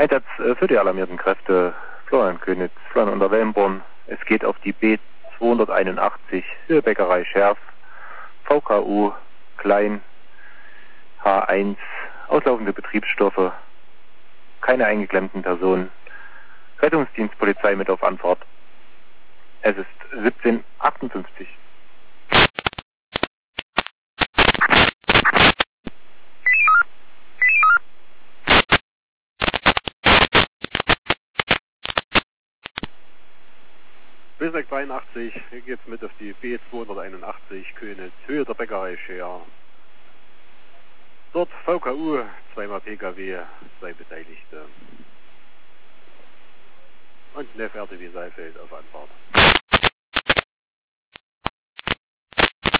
Einsatz für die alarmierten Kräfte Florian König, Florian unter Wellenborn. Es geht auf die B281 Höhebäckerei Scherf, VKU Klein H1, auslaufende Betriebsstoffe, keine eingeklemmten Personen, Rettungsdienstpolizei mit auf Anfahrt. Es ist 17:58. Bösweg 83, hier geht's mit auf die B281 Königs, Höhe der Bäckerei Scher. Dort VKU, zweimal PKW, 2 Beteiligte. Und Neff RTW Seifeld auf Anfahrt.